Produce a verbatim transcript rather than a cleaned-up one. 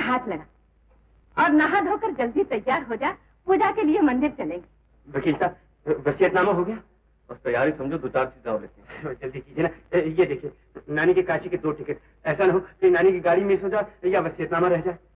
हाथ लगा और नहा धोकर जल्दी तैयार हो जा, पूजा के लिए मंदिर चलेंगे। वकील साहब, वसीयतनामा हो गया? बस तैयारी समझो, दो चार चीजें और लेते हैं। जल्दी कीजिए ना। ये देखिए, नानी के काशी के दो टिकट। ऐसा ना हो कि नानी की गाड़ी मिस हो जाए या वसीयतनामा रह जाए।